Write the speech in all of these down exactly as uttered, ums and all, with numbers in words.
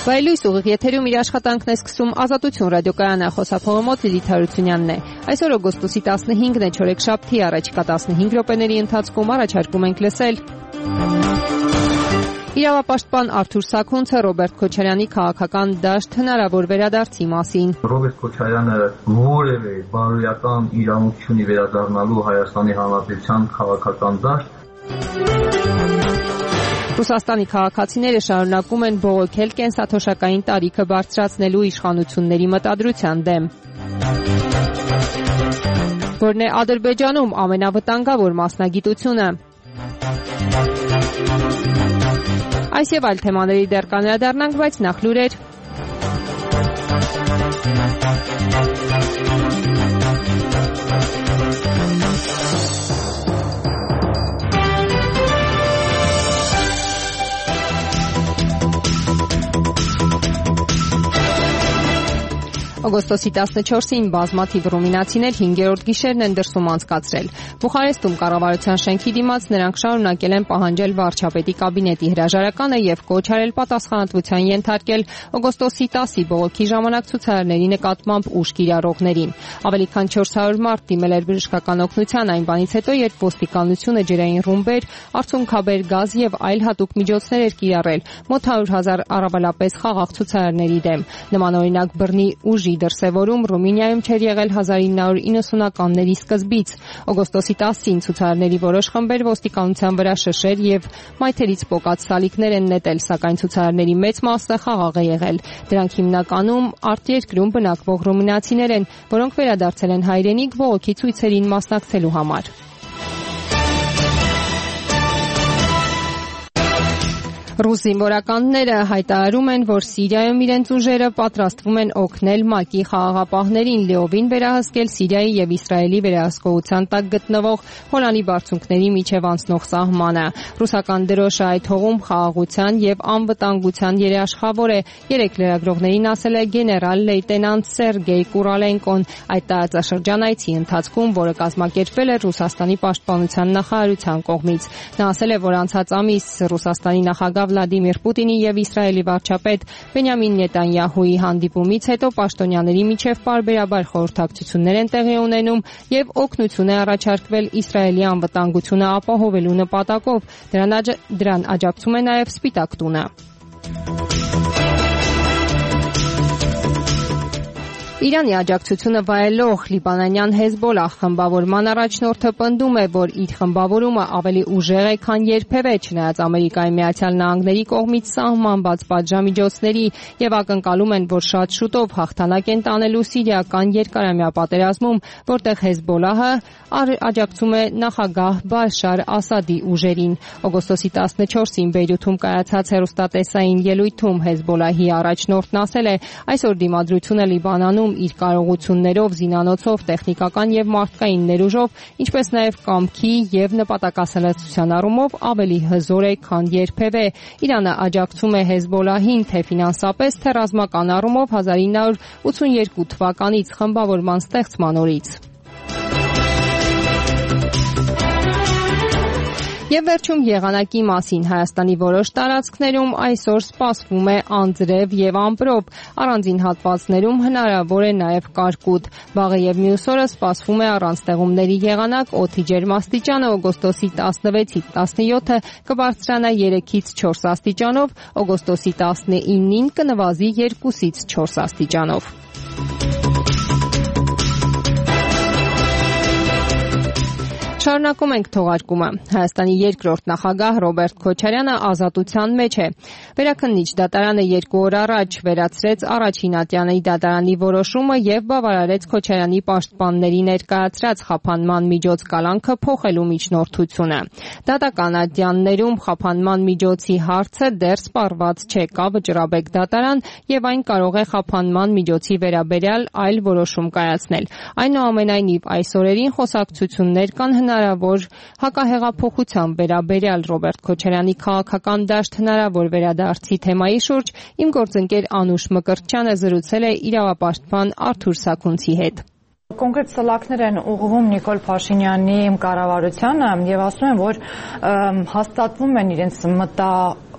Բայլույս ուղիղ եթերում իր աշխատանքն է սկսում Ազատություն ռադիոկայանը, խոսափողը մոտ Լիլիթ Հարությունյանն է։ Այսօր օգոստոսի տասնհինգն է, չորեքշաբթի, առաջիկա տասնհինգ րոպեների ընթացքում առաջարկում ենք լսել իրավապաշտպան Արթուր Սաքունցը Ռոբերտ Քոչարյանի քաղաքական դաշտ հնարավոր վերադարձի մասին։ Ռոբերտ Քոչարյանը որևէ բարոյական իրավունք չունի վերադառնալու Հայաստանի Հանրապետության քաղաքական դաշտ։ Ռուսաստանի քաղաքացիները շարունակում են բողոքել կենսաթոշակային տարիքը բարձրացնելու իշխանությունների մտադրության դեմ։ Որն է Ադրբեջանում ամենավտանգավոր մասնագիտությունը։ Այս եւ այլ թեմաների դեռ կանդրադառնանք, բայց նախ լուրեր։ Օգոստոսի տասնչորսին բազմաթիվ ռումինացիներ հինգերորդ գիշերն են դրսում անցկացրել։ Բուխարեստում կառավարության շենքի դիմաց նրանք շարունակել են պահանջել վարչապետի կաբինետի հրաժարականը եւ կոչ արել պատասխանատվության ենթարկել օգոստոսի տասի բողոքի ժամանակ ցուցարարների նկատմամբ ուժ կիրառողներին։ Ավելի քան չորս հարյուր մարդ դիմել էր բժշկական օգնության այն բանից հետո, երբ ոստիկանությունը ջրային ռումբեր, արցունքաբեր գազ եւ այլ հատուկ միջոցներ էր կիրառել մոտ հարյուր հազար առավելապես խաղաղ ցուցարարների դեմ։ Նմանօրինակ բռնի ուժի դրսևորում Ռումինիայում չէր եղել հազար ինը հարյուր իննսունականների սկզբից։ Օգոստոսի տասին ցուցարարների որոշ խմբեր ոստիկանության վրա շշեր եւ մայթերից պոկած սալիկներ են նետել, սակայն ցուցարարների մեծ մասը խաղաղ է եղել։ Դրանք հիմնականում արտերկրում բնակվող ռումինացիներ են, որոնք վերադարձել են հայրենիք բողոքի ցույցերին մասնակցելու համար։ Ռուս զինվորականները հայտարարում են, որ Սիրիայում իրենց ուժերը պատրաստվում են օգնել ՄԱԿ-ի խաղաղապահներին լիովին վերահսկել Սիրիայի եւ Իսրայելի վերահսկողության տակ գտնվող Հոլանի բարձունքների միջև անցնող սահմանը։ Ռուսական դրոշը այդ հողում խաղաղության եւ անվտանգության երաշխավոր է, երեք լրագրողներին ասել է գեներալ լեյտենանտ Սերգեյ Կուրալենկոն այդ տարածաշրջան այցի ընթացքում, որը կազմակերպվել է Ռուսաստանի պաշտպանության նախարարության կողմից։ Նա ասել է, որ անցած ամիս Ռուսաստանի նախագահ Վլադիմիր Պուտինի եւ Իսրայելի վարչապետ Բենյամին Նետանյահուի հանդիպումից հետո պաշտոնյաների միջև պարբերաբար խորհրդակցություններ են տեղի ունենում եւ օգնություն է առաջարկվել Իսրայելի անվտանգությունը ապահովելու նպատակով։ Դրան, աջա, դրան աջակցում է նաեւ Սպիտակ տունը։ Իրանի աջակցությունը վայելող լիբանանյան Հեզբոլահ խմբավորման առաջնորդը պնդում է, որ իր խմբավորումը ավելի ուժեղ է, քան երբևէ, չնայած Ամերիկայի Միացյալ Նահանգների կողմից սահմանված պատժամիջոցների եւ ակնկալում են, որ շատ շուտով հաղթանակ են տանելու սիրիական երկարամյա պատերազմում, որտեղ Հեզբոլահը աջակցում է նախագահ Բաշար Ասադի ուժերին։ Օգոստոսի տասնչորսին Բեյրութում կայացած հեռուստատեսային ելույթում Հեզբոլահի առաջնորդն ասել է, այսօր դիմադրությունը Լիբանանում իր կարողություններով, զինանոցով, տեխնիկական եւ մարդկային ներուժով, ինչպես նաեւ կամքի եւ նպատակասլացության առումով ավելի հզոր է, քան երբևէ։ Իրանը աջակցում է Հեզբոլահին թե ֆինանսապես, թե ռազմական առումով հազար ինը հարյուր ութսունյերկու թվականից խմբավորման ստեղծման օրից։ Եվ վերջում եղանակի մասին Հայաստանի որոշ տարածքներում այսօր սպասվում է անձրև եւ ամպրոպ, առանձին հատվածներում հնարավոր է նաեւ կարկուտ։ Վաղը եւ մյուս օրը սպասվում է առանց տեղումների եղանակ, օդի ջերմաստիճանը օգոստոսի տասնվեցից տասնյոթը կբարձրանա երեքից չորս աստիճանով, օգոստոսի տասնինին կնվազի երկուսից չորս աստիճանով։ Շարունակում ենք թողարկումը։ Հայաստանի երկրորդ նախագահ Ռոբերտ Քոչարյանը ազատության մեջ է։ Վերաքննիչ դատարանը երկու օր առաջ վերացրեց առաջին ատյանի դատարանի որոշումը եւ բավարարեց Քոչարյանի պաշտպանների ներկայացրած խափանման միջոց կալանքը փոխելու միջնորդությունը։ Դատական ատյաններում խափանման միջոցի հարցը դեռ սպառված չէ, կա վճռաբեկ դատարան եւ այն կարող է խափանման միջոցի վերաբերյալ այլ որոշում կայացնել։ Այնուամենայնիվ այս օրերին խոսակցություններ կան հնարավոր հակահեղափոխության վերաբերյալ Ռոբերտ Քոչարյանի քաղաքական դաշտ հնարավոր վերադարձի թեմայի շուրջ իմ գործընկեր Անուշ Մկրտչյանը զրուցել է իրավապաշտպան Արթուր Սաքունցի հետ։ Կոնկրետ սլաքներ են ուղղվում Նիկոլ Փաշինյանի կառավարությանը եւ ասում են, որ հաստատվում են իրենց մտա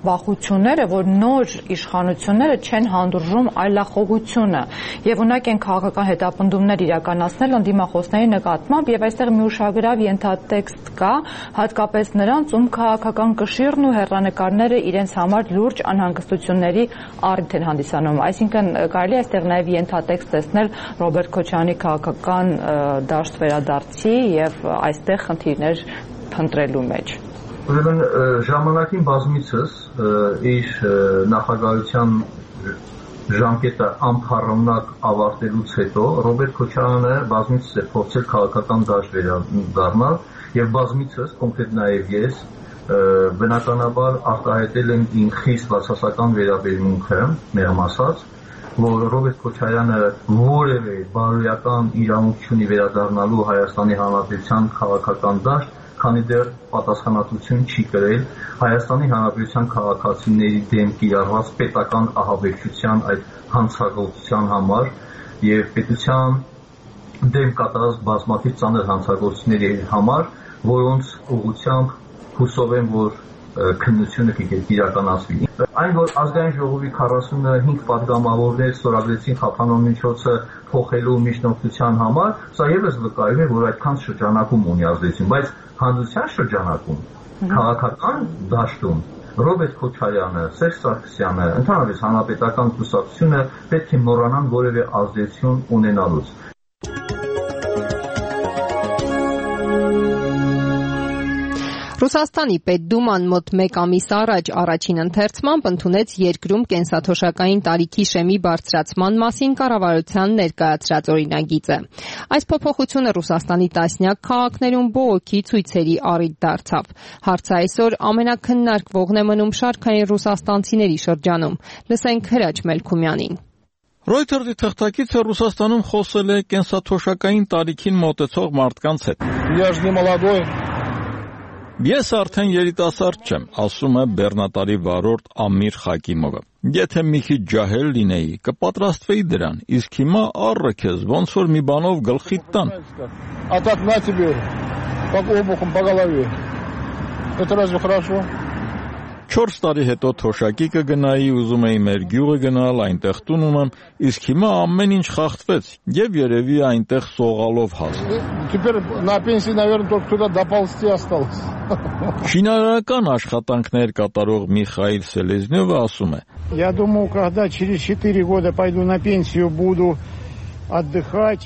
վախությունները, որ նոր իշխանությունները չեն հանդուրժում այլախոհությունը եւ ունակ են քաղաքական հետապնդումներ իրականացնել ընդդիմախոսների նկատմամբ եւ այստեղ մի ուշագրավ ենթատեքստ կա, հատկապես նրանց, ում քաղաքական կշիռն ու հեռանկարները իրենց համար լուրջ անհանգստությունների առիթ են հանդիսանում։ Այսինքն կարելի է այստեղ նաեւ ենթատեքստ տեսնել Ռոբերտ Քոչարյանի քաղաքական դաշտ վերադարձի եւ այստեղ խնդիրներ փնտրելու մեջ։ Ուրեմն ժամանակին բազմիցս իր նախագահության ժամկետը անփառնակ ավարտելուց հետո Ռոբերտ Քոչարյանը բազմիցս է փորձել քաղաքական դաշտ վերադառնալ եւ բազմիցս կոնկրետ նաեւ ես բնականաբար արտահայտել եմ իմ խիստ բացասական վերաբերմունքը, մեղմ ասած, որ Ռոբերտ Քոչարյանը որևէ բարոյական իրավունք չունի վերադառնալու Հայաստանի Հանրապետության քաղաքական դաշտ, քանի դեռ պատասխանատվություն չի կրել Հայաստանի Հանրապետության քաղաքացիների դեմ կիրառված պետական ահաբեկչության այդ հանցագործության համար եւ պետության դեմ կատարած բազմաթիվ ծանր հանցագործությունների համար, որոնց ուղղությամբ հուսով եմ, որ քննությունը կիրականացվի։ Այն, որ ազգային ժողովի քառասունհինգ պատգամավորներ ստորագրեցին խափանոց միջոցը փոխելու միջնորդության համար, սա ևս վկայում է, որ այդքան շրջանակում ունի ազդեցություն, բայց հանրության շրջանակում, քաղաքական դաշտում Ռոբերտ Քոչարյանը, Սերժ Սարգսյանը, ընդհանրապես հանրապետական կուսակցությունը պետք է մոռանան որևէ ազդեցություն ունենալուց։ Ռուսաստանի Պետդուման մոտ մեկ ամիս առաջ առաջին ընթերցմամբ ընդունեց երկրում կենսաթոշակային տարիքի շեմի բարձրացման մասին կառավարության ներկայացրած օրինագիծը։ Այս փոփոխությունը Ռուսաստանի տասնյակ քաղաքներում բողոքի ցույցերի առիթ դարձավ։ Հարցը այսօր ամենակննարկվողն է մնում շարքային ռուսաստանցիների շրջանում։ Լսենք Հրաչ Մելքումյանին։ Reuters-ի թղթակիցը Ռուսաստանում խոսել է կենսաթոշակային տարիքին մոտեցող մարդկանց հետ։ Я ж не молодой. Ես արդեն երիտասարդ չեմ, ասում է բեռնատարի վարորդ Ամիր Խակիմովը։ Եթե մի քիչ ջահել լինեի, կպատրաստվեի դրան, իսկ հիմա առը քեզ ոնց որ մի բանով գլխիդ տան։ А так на тебе, как обухом по голове. Это разве хорошо? չորս տարի հետո թոշակի կգնայի, ուզում էի մեր գյուղը գնալ, այնտեղ տուն ունեմ, իսկ հիմա ամեն ինչ խախտվեց եւ երևի այնտեղ սողալով հաս։ Теперь на пенсии, наверное, только туда доползти осталось. Շինարարական աշխատանքներ կատարող Միխայիլ Սելեզնյովը ասում է. Я думаю, когда через четыре года пойду на пенсию, буду отдыхать.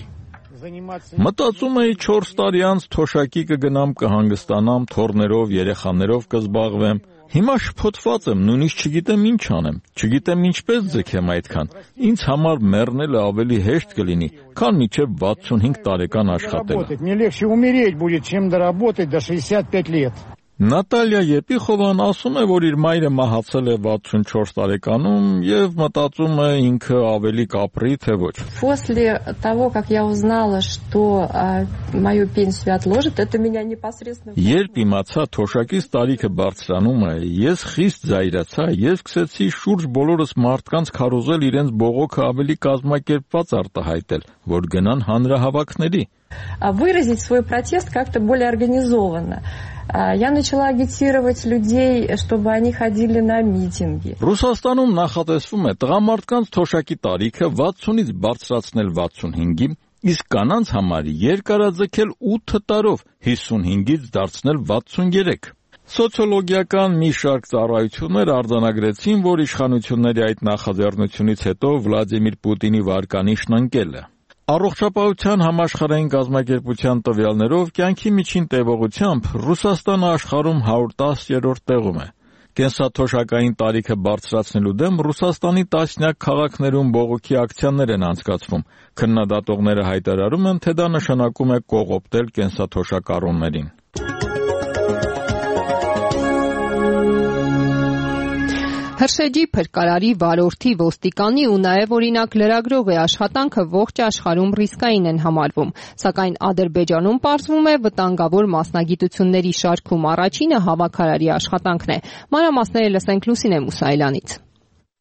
Մտածում էի չորս տարի անց թոշակի կգնամ, կհանգստանամ, թոռներով, երեխաներով կզբաղվեմ։ Հիմա շփոթված եմ, նույնիսկ չգիտեմ ինչ անեմ, չգիտեմ ինչպես ձգեմ այդքան։ Ինձ համար մեռնելը ավելի հեշտ կլինի, քան մինչև վաթսունհինգ տարեկան աշխատելը։ Мне легче умереть будет, чем доработать до шестьдесят пять лет. Նատալիա Եպիխովան ասում է, որ իր մայրը մահացել է վաթսունչորս տարեկանում եւ մտածում է ինքը ավելի կապրի, թե ոչ։ После того, как я узнала, что мою пенсию отложат, это меня непосредственно. Երբ իմացա թոշակից տարիքը բարձրանում է, ես խիստ զայրացա, ես սկսեցի շուրջ բոլորս մարդկանց քարոզել իրենց բողոքը ավելի կազմակերպված արտահայտել, որ գնան հանրահավաքների։ Выразить свой протест как-то более организованно. Я начала агитировать людей, чтобы они ходили на митинги. Ռուսաստանում նախատեսվում է տղամարդկանց թոշակի տարիքը վաթսունից բարձրացնել վաթսունհինգի, իսկ կանանց համար երկարաձգել ութ տարով հիսունհինգից դարձնել վաթսունյերեք։ Սոցիոլոգիական մի շարք ծառայություններ արձանագրեցին, որ իշխանությունների այդ նախաձեռնությունից հետո Վլադիմիր Պուտինի վարկանիշն ընկել է։ Առողջապահության համաշխարհային կազմակերպության տվյալներով կյանքի միջին տևողությամբ Ռուսաստանը աշխարհում հարյուր տասերորդ տեղում է։ Կենսաթոշակային տարիքը բարձրացնելու դեմ Ռուսաստանի տասնյակ քաղաքներում բողոքի ակցիաներ են անցկացվում։ Քննադատողները հայտարարում են, թե դա նշանակում է կողոպտել կենսաթոշակառուներին։ Հրշեջի փրկարարի վարորդի ոստիկանի ու նաև օրինակ լրագրողի աշխատանքը ողջ աշխարհում ռիսկային են համարվում, սակայն Ադրբեջանում պարզվում է վտանգավոր մասնագիտությունների շարքում առաջինը հավաքարարի աշխատանքն է։ Մանրամասները լսենք Լուսինե Մուսայելյանից։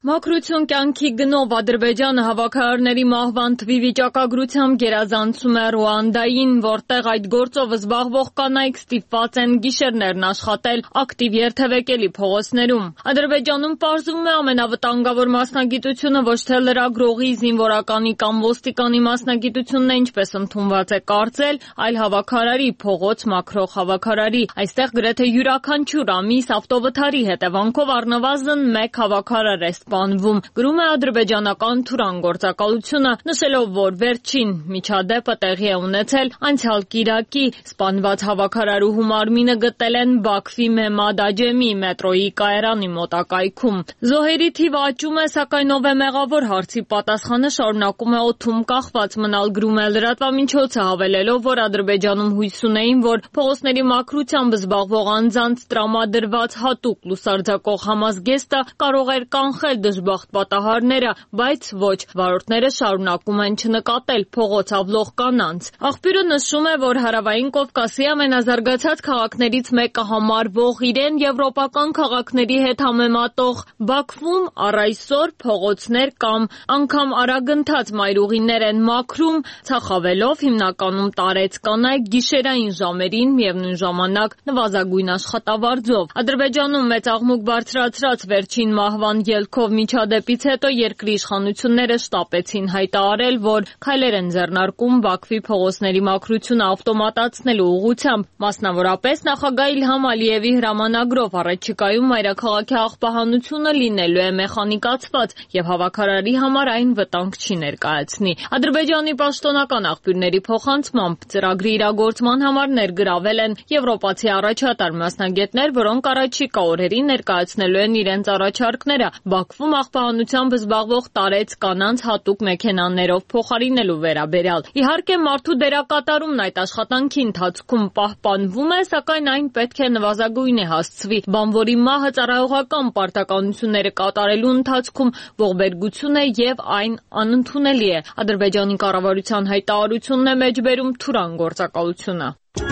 Մաքրություն կյանքի գնով Ադրբեջանը հավաքարարների մահվան թվի վիճակագրությամբ գերազանցում է Ռուանդային, որտեղ այդ գործով զբաղվող կանայք ստիպված են գիշերներն աշխատել ակտիվ երթևեկելի փողոցներում։ Ադրբեջանում պարզվում է ամենավտանգավոր մասնագիտությունը ոչ թե լրագրողի, զինվորականի կամ ոստիկանի մասնագիտությունն է, ինչպես ընդունված է կարծել, այլ հավաքարարի, փողոց մաքրող հավաքարարի։ Այստեղ գրեթե յուրաքանչյուր ամիս ավտովթարի հետևանքով առնվազն մեկ հավաքարար է սպանվում, գրում է ադրբեջանական Թուրան գործակալությունը, նշելով, որ վերջին միջադեպը տեղի է ունեցել անցյալ կիրակի։ Սպանված հավաքարարուհու մարմինը գտել են Բաքվի Մեմադ Աջեմի մետրոյի կայարանի մոտակայքում։ Զոհերի թիվը աճում է, սակայն ով է մեղավոր հարցի պատասխանը շարունակում է օդում կախված մնալ, գրում է լրատվամիջոցը, հավելելով, որ Ադրբեջանում հույս ունեին, որ փողոցների մաքրությամբ զբաղվող անձանց տրամադրված հատուկ լուսարձակող համազգեստը կարող էր կանխել դժբախտ պատահարները, բայց ոչ, վարորդները շարունակում են չնկատել փողոց ավլող կանանց։ Աղբյուրը նշում է, որ Հարավային Կովկասի ամենազարգացած քաղաքներից մեկը համարվող իրեն եվրոպական քաղաքների հետ համեմատող Բաքվում առ այսօր փողոցներ կամ անգամ արագընթաց մայրուղիներ են մաքրում, ցախավելով հիմնականում տարեց կանայք գիշերային ժամերին, միևնույն ժամանակ նվազագույն աշխատավարձով։ Ադրբեջանում մեծ աղմուկ բարձրացրած վերջին մահվան ելքով միջադեպից հետո երկրի իշխանությունները շտապեցին հայտարարել, որ քայլեր են ձեռնարկում Բաքվի փողոցների մաքրությունը ավտոմատացնելու ուղղությամբ, մասնավորապես նախագահ Իլհամ Ալիևի հրամանագրով առաջիկայում մայրաքաղաքի աղբահանությունը լինելու է մեխանիկացված եւ հավաքարարի համար այն վտանգ չի ներկայացնի։ Ադրբեջանի պաշտոնական աղբյուրների փոխանցմամբ ծրագրի իրագործման համար ներգրավել են եվրոպացի առաջատար մասնագետներ, որոնք առաջիկա օրերին ներկայացնելու են իրենց առաջարկները Բաքվում աղբահանությամբ զբաղվող տարեց կանանց հատուկ մեքենաներով փոխարինելու վերաբերյալ։ Իհարկե, մարդու դերակատարումն այդ աշխատանքի ընթացքում պահպանվում է, սակայն այն պետք է նվազագույնի հասցվի։ Բանվորի մահը ծառայողական պարտականությունները կատարելու ընթացքում ողբերգություն է եւ այն անընդունելի է։ Ադրբեջանի կառավարության հայտարարությունն է մեջբերում Թուրան գործակալությունը։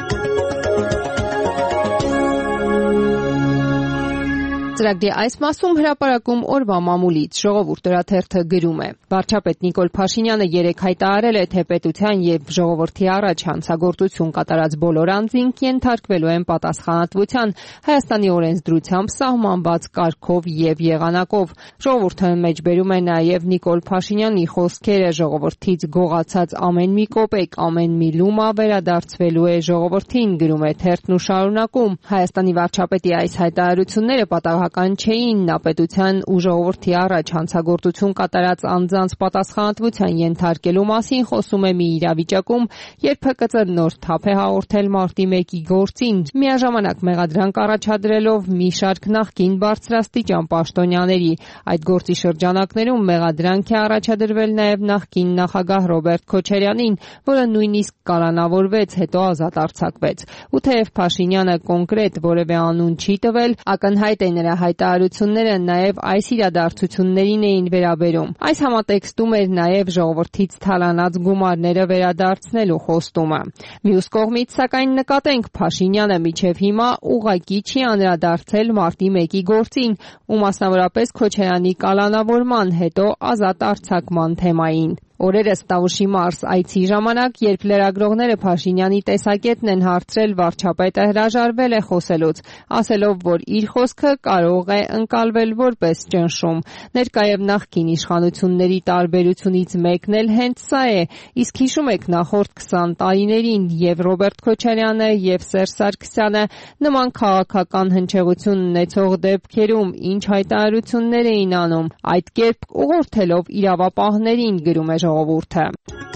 Ծրագրի այս մասում հրապարակում օրվա մամուլից ժողովուրդ օրաթերթը գրում է. Վարչապետ Նիկոլ Փաշինյանը երեկ հայտարարել է, թե պետության եւ ժողովրդի առաջ հանցագործություն կատարած բոլոր անձինք ենթարկվելու են պատասխանատվության Հայաստանի օրենսդրությամբ սահմանված կարգով եւ եղանակով։ Ժողովուրդը մեջբերում է նաեւ Նիկոլ Փաշինյանի խոսքերը. ժողովրդից գողացած ամեն մի կոպեկ, ամեն մի լումա վերադարձվելու է ժողովրդին, գրում է թերթն ու շարունակում. Հայաստանի վարչապետի այս հայտարարությունները պատահական չէին, նա պետության ու ժողովրդի առաջ հանցագործություն կատարած անձանց պատասխանատվության ենթարկելու մասին խոսում է մի իրավիճակում, երբ ՀԿՑ նոր թափ է հաղորդել մարտի մեկի գործին, միաժամանակ մեղադրանք առաջադրելով մի շարք նախկին բարձրաստիճան պաշտոնյաների։ Այդ գործի շրջանակներում մեղադրանք է առաջադրվել նաև նախկին նախագահ Ռոբերտ Քոչարյանին, որը նույնիսկ կալանավորվեց, հետո ազատ արձակվեց։ Ու թեև Փաշինյանը կոնկրետ որևէ անուն չի տվել, ակնհայտ է նրա հայտարարությունները նաև այս իրադարձություններին էին վերաբերում։ Այս համատեքստում էր նաև ժողովրդից թալանած գումարները վերադարձնելու խոստումը։ Մյուս կողմից, սակայն, նկատենք, Փաշինյանը մինչև հիմա ուղղակի չի անդրադարձել մարտի մեկի գործին ու մասնավորապես Քոչարյանի կալանավորման, հետո ազատ արձակման թեմային։ Օրերս Տավուշի Մարս այցի ժամանակ, երբ լրագրողները Փաշինյանի տեսակետն են հարցրել, վարչապետը հրաժարվել է խոսելուց, ասելով, որ իր խոսքը կարող է ընկալվել որպես ճնշում։ Ներկայև նախկին իշխանությունների տարբերությունից մեկն էլ հենց սա է, իսկ հիշում եք նախորդ քսան տարիներին եւ Ռոբերտ Քոչարյանը եւ Սերժ Սարգսյանը նման քաղաքական հնչեղություն ունեցող դեպքերում ինչ հայտարարություններ էին անում, այդ կերպ ուղղորդելով իրավապահներին, գրում է ժողովուրդը։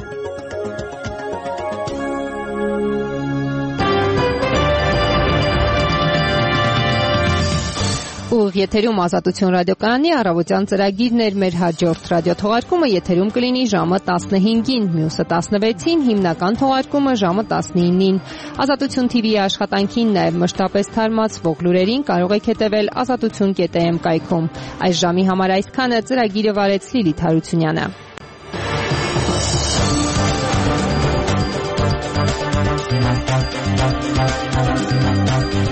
Ուղիղ եթերում Ազատություն ռադիոկայանի առավոտյան ծրագիրն էր, մեր հաջորդ ռադիոթողարկումը եթերում կլինի ժամը տասնհինգին, մյուսը տասնվեցին, հիմնական թողարկումը ժամը տասնինին։ Ազատություն թի վի-ի աշխատանքին, նաև մշտապես թարմացվող լուրերին կարող եք հետևել ազատություն կետ է էմ կայքում։ Այս ժամի համար այսքանը, ծրագիրը վարեց Լիլիթ Հարությունյանը։ Thank you.